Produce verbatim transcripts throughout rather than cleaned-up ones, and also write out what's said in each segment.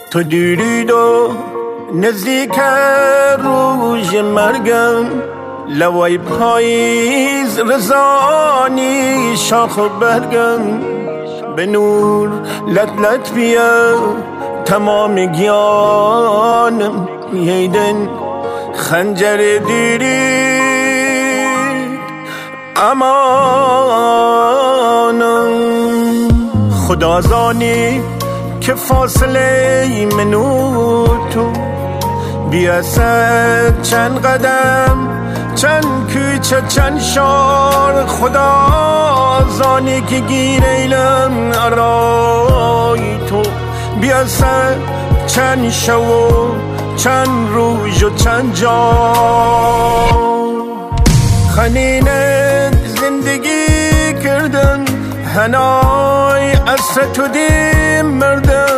تو دیرید و نزدیک روز مرگم، لوای پاییز رزانی شاخ و برگم، به نور لط لط بیا تمام گیانم، ییدن خنجر دیرید امانم. خدا زانی که فاصله من و تو بیاسد چند قدم، چند کوچه چند شار، خدا زانی که گیر ایلم ارای تو بیاسد چند شو چند روز و چند جا. خنینه زندگی کردن هنای اصر تو دیم مردم،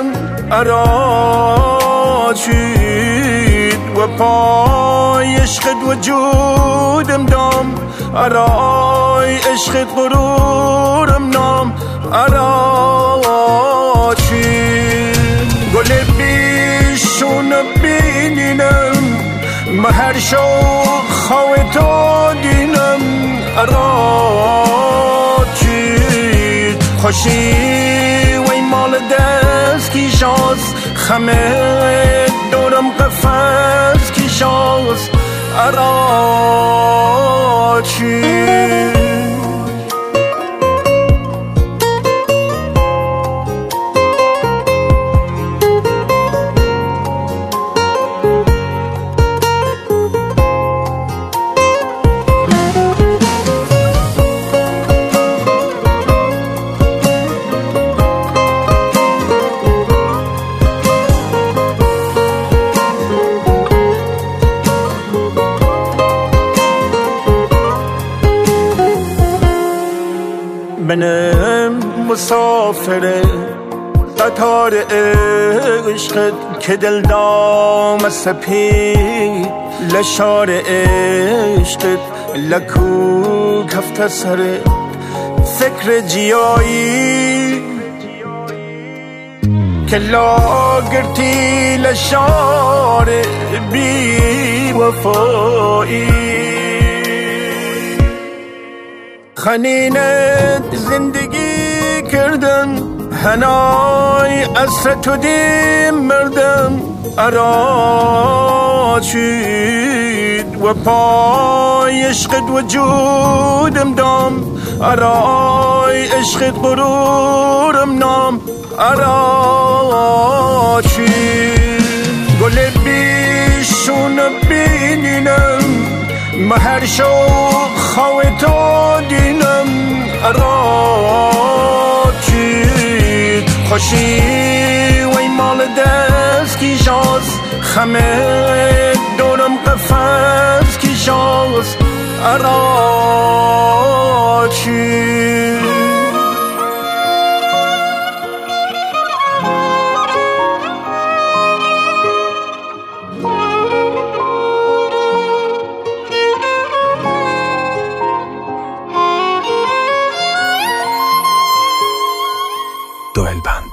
ارا چید و پای عشقت وجودم دام، ارای عشقت غرورم نام، ارا چید گل بیشون بینینم، مهر شو خواه تو دینم، ارا چید خوشی وی مال دست کی شاست، خمه دورم قفص کی شاست، ارا چید منم مسافر قطار عشقت که دل دام سپید، لشار عشقت لکو کفت سرت، فکر جیایی که لاگرتی لشار بی وفایی. خنینت زندگی کردم هنای اصر تو دیم مردم، ارا چید و پای عشقت وجودم دام، ارای عشقت غرورم نام، ارا چید گل بیشون بینینم، مهر شو خواه تو دینم، ارا چید خوشی وی مال دست کی شاست، خمه دورم قفص کی شاست، ارا چید دو البند.